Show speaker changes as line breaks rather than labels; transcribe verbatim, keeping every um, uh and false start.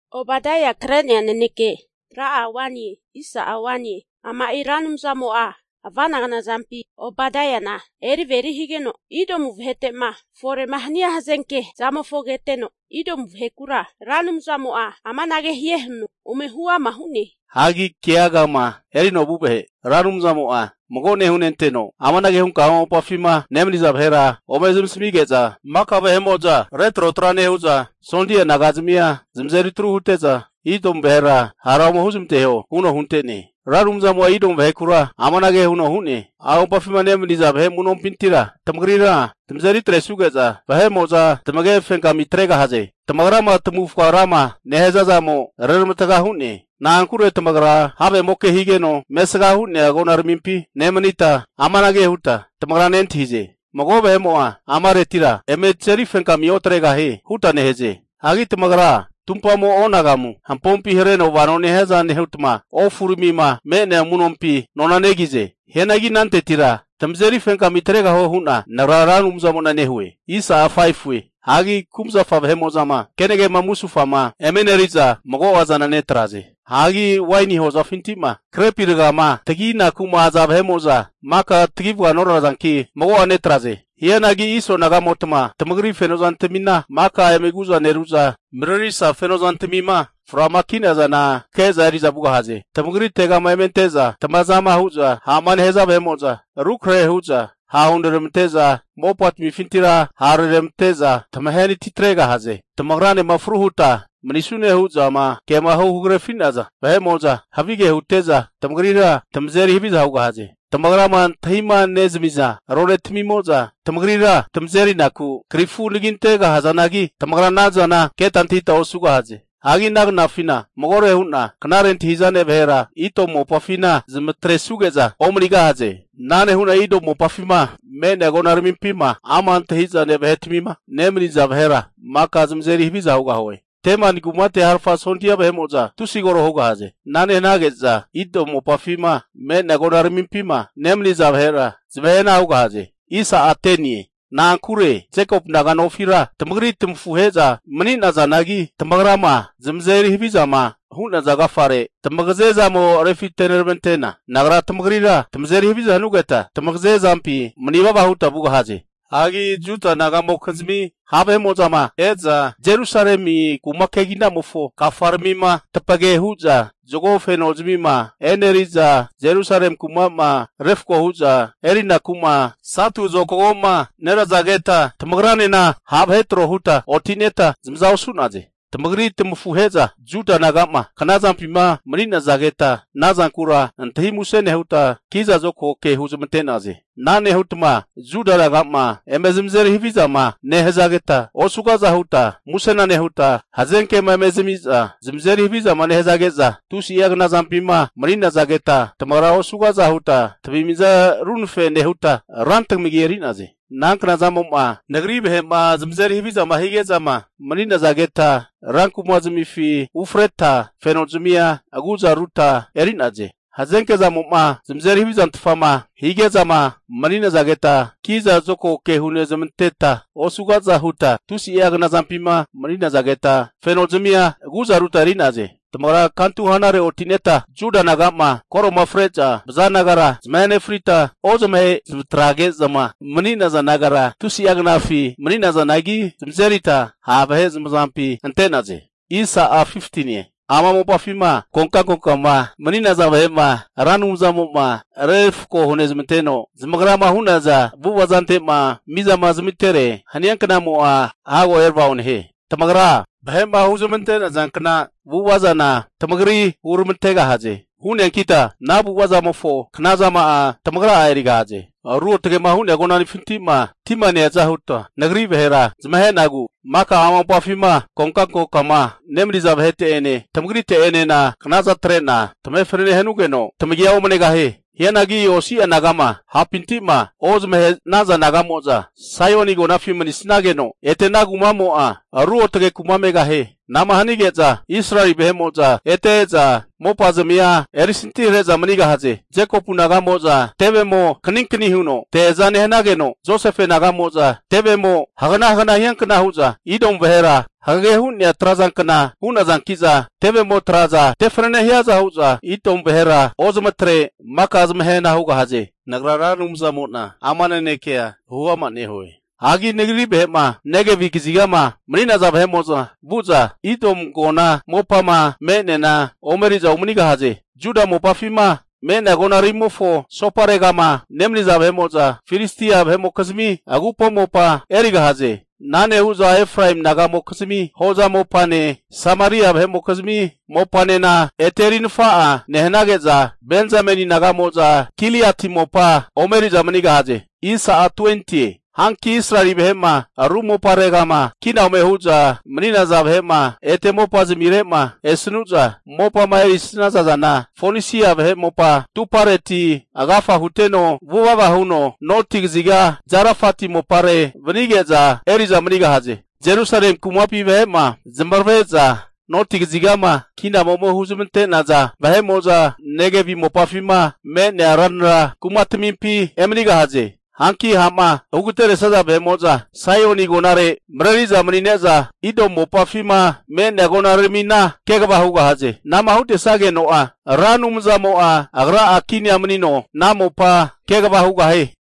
Obadaya krenya neneke, raa awani, isa awani, ama iranum zamoa, avana zampi, Obadaya na, eri veri higeno, idomu vhete ma, fore mahnia hazenke, zamofogeteno, idomu vhekura, ranum zamoa, ama nage hiehnu, umehua mahuni.
Hagi kiagama, eri no bubehe, ranum zamoa. Mogone hunenteno amana ge hunka ho pafima nemni zabhera omezum smigeza makabe hemoza retro trane uza sondia nagazmia zimzeri tru huteza idom behera haramo huzumteo uno hunteni rarum zamwa idom vehkura amana ge huno hune a pafima nemni zabhe munom pintira tamgrira zimzeri tresugeza behemoza tamage fenka mitrega haze tamagrama tmufka rama nehezazamo rermtaga hune na ankure tamagra habe moke higeno mesga hunne agonar mimpi nemanita amanage huta tamagra nentize mogobe moa amare tira emetseri fenka miotrega he huta neheze agi tamagra tumpa mo onagamu hampompi hereno wanone heza nehutma ofurmima mene munompi nonanegize henagi nante tira tamzeri fenka mitrega ho huna nararanum zamona nehwe isa afaifwe hagi kumza favhemozama kenege mamusu fama emeneriza mogo wazana netraze hagi waini hoza fintima krepirgama tagina kuma azabhemoza maka tigibwa norazanki mogo anetraze hiyanagi iso nagamotma tamagri fenozantemina maka emeguza neruza mrerisa fenozantemima framakina zana keza riza bugahaze tamagri tegama ementeza tamazama huza haman hezabhemoza rukre huza haunderemteza mopat mifintira hareremteza tamaheni titrega haze tamagrane mafruhuta manisune huzama kema hugre finaza behemoza havige huteza tamgrira tamzeri hibiza hugahaze tamagraman thima nezmiza roletmimoza tamgrira tamzeri naku krifu ligintega hazanagi tamagrana zana ketantita osugahaze agi nag nafina mogore hunna knarent hizane behera ito mopafina zimtresugeza omriga haze nane huna ido mopafima mene gonarmimpima amant hizane behetmima nemri zabhera maka zimzeri hibiza hugahoy teman gumate harfa sontia behemoza tusigoro hoga haze nane nageza ido mopafima mene gonarmimpima nemri zabhera zbehena huga haze isa atenie na ankure Jacob naganofira tamagri tumfuheza mani nazanagi tamagrama zimzeri hibizama huna zagafare tamagzeza mo refitenermentena nagra tamagrira tamzeri hibiza nugeta tamagzeza mpi mani baba huta buga haze agi juta nagamo khazmi habe mozama eza Jerusalemi kumakegina mofo kafarmima tapage huza jogo fenozmima eneriza Jerusalem kumama refko huza erina kuma satu zokoma nerazageta tamagrane na habhetro huta otineta zimzao sunaze tamagri tmfuheza juta nagama kanazampima marina zageta nazankura anthi musene huta kiza zoko ke huzumtenaze nane hutma juda nagama emezimzer hivizama nehezageta osugaza huta musena nehuta hazenke memezimiza zimzer hivizama nehezageza tusi yagnazampima marina zageta tamara osugaza huta tbimiza runfe nehuta rantmigierinaze nankna zamoma nagri behema zimzer hivizama higezama marina zageta ranku mwazimifi ufreta fenozumia aguza ruta erinaze hazenke zamoma zimzer hivizam tfama higezama marina zageta kiza zoko ke hunezamteta osugaza huta tusi yagnazampima marina zageta fenozumia aguza ruta erinaze tamara kantu hanare otineta juda nagama koro mafreja bzanagara zmene frita ozme ztrage zama manina zanagara tusi yagnafi manina zanagi zmzerita habahe zmzampi antenaze isa a fifteen ama mopafima konka konka ma manina zabema ranum zamoma ref ko hunezmteno zmagrama hunaza buwazante ma mizama zmitere hanyankana mo a hago erbaun he tamagra bahema huzumantena zankna buwazana tamagri urmtega haze hunen kita na buwaza mofo knazama a tamagra ayriga haze ruotge ma hunen gonani fintima timane zahutta nagri behera zmahe nagu maka ama pafima konka ko kama nemri zabhete ene tamagri te ene na knaza trena tame frene henugeno tamagia omnega he hiyanagi osi anagama hapintima ozme naza nagamoza sayoni gona fimani snageno etenagu mamo a ruotge kumamega he nama hanigeza Israel behemoza eteza mopazmia erisinti reza maniga haze Jacob nagamoza tebemo kninkni huno tezane henageno Joseph nagamoza tebemo hagana hagana yankna huza idom behera hage hunya trazankna hunazankiza tebemo traza tefrene hiaza huza idom behera ozmatre makazmehena huga haze nagrara rumza mona amanene kea huwa mane hoy Agi negri behema negevi kizigama mrina za behemoza buza idom gona mopama menena omeriza umniga haze Juda mopafima mena gona rimofo soparegama nemni za behemoza Filistia behemokazmi agupo mopa eriga haze Nane huza Ephraim nagamo kasmi hoza mopane Samaria behemokazmi mopane na eterin faa nehnageza Benjamini nagamoza Kiliati mopa omeriza maniga haze Isa twenty Hanki Israeli behema arumo paregama kina umehuza mnina za behema ete mopa zimirema esnuza mopa maerisina zazana Fonisia behemopa tupareti agafa huteno vuvava huno notigziga jarafati mopare vnigeza eriza mniga haze Jerusalem kumapi behema zimbarveza notigzigama kina momo huzumte naza behemoza negevi mopafima me nearanra kumatmimpi emniga haze Hanki hama ugutere saza bemoza sayoni gonare mrari zamrineza ido mopafima me negonare mina kegaba huga haze nama hute sage noa ranum zamoa agra akini amnino namopa kegaba huga he